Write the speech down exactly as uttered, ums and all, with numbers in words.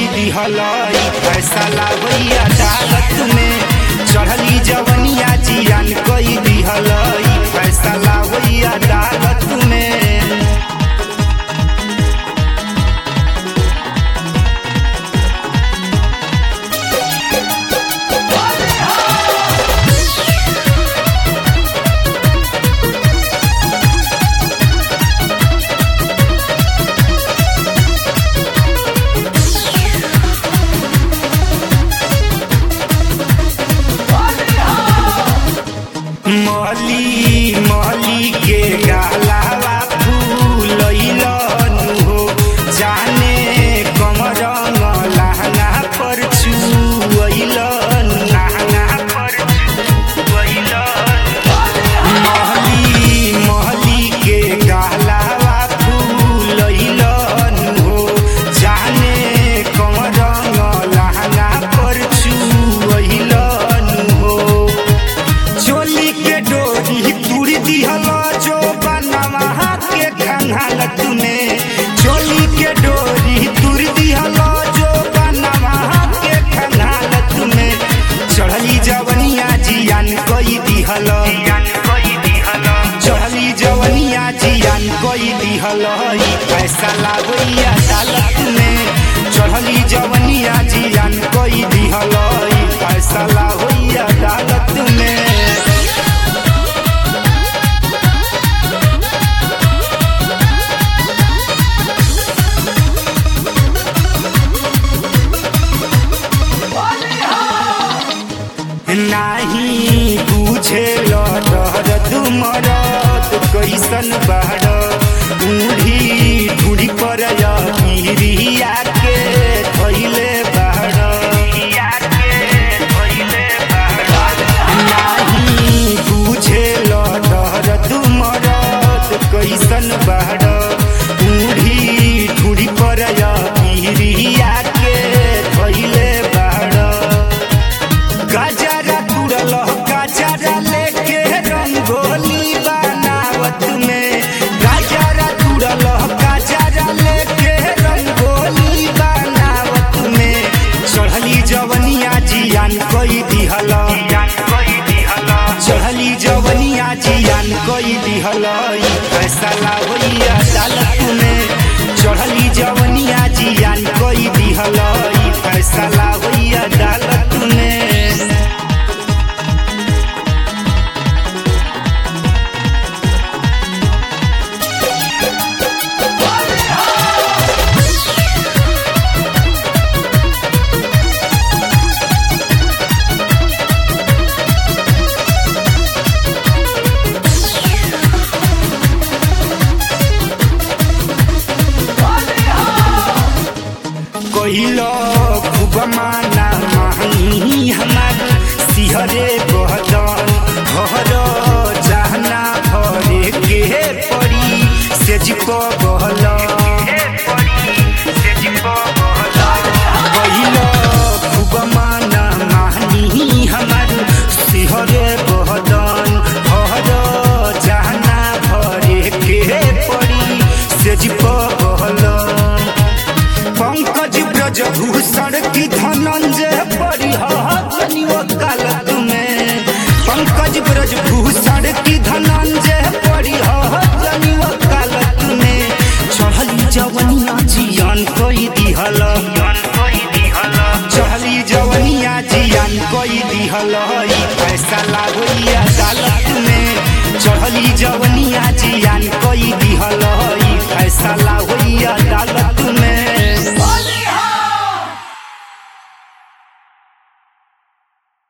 कोई दिहल फैसला होई अदालत में। चढ़ली जवनिया जियान कोई दिहल फैसला होई अदालत में। महली महली के गालावा फूलैलन हो, जाने कमर लहंगा पर छुअलन लहंगा पर छुअलन। महली महली के गालावा फूलैलन हो, जाने कमर लहंगा पर छुअलन हो। चोली के डोरी तुड़ दिहल जो बनवा के खंगालत में। चोली के डोरी तुड़ दिहल जो बनवा के खंगालत में। चढ़ली जवनिया जियान कोई दिहल चढ़ली जवनिया जियान कोई दिहल फैसला होई अदालत में। चढ़ली जवनिया जियान कोई दिहल फैसला होई अदालत में। नाही पूछे दर्द मरद कैसन बाड़, बूढ़ी बूढ़ी पर गिरिया के धैले बाड़। नाही पूछे दर्द मरद कैसन बाड़, बूढ़ी बूढ़ी पर गिरिया के धैले बाड़। गजरा तुरल गजरा लेके रंगोली बनावत में। गजरा तुरल गजरा लेके रंगोली बनावत में। चढ़ली जवनिया जियान कोई दिहल चढ़ली जवनिया जियान कोई दिहल फैसला होई अदालत में। चढ़ली जवनिया जियान कोई दिहल फैसला होई अदालत में। कहिलो खूब माना माही हमार सिहरे बहदन। घर जहना भरे के पड़ी सेजिप बहल। कहिलो खूब माना माही हमार सिहरे बहदन। घर जहना भरे के पड़ी सेजिप बहल। पंकज ब्रजभूषण की धनंजय पड़ी हनी वकालत में। पंकज ब्रजभूषण की धनंजय पड़ी हनी वकालत में। चढ़ली जवनिया जियान कोई दिहल चढ़ली जवनिया जियान कोई दिहल फैसला होई अदालत में। चढ़ली जवनिया जियान कोई दिहल फैसला होई अदालत में।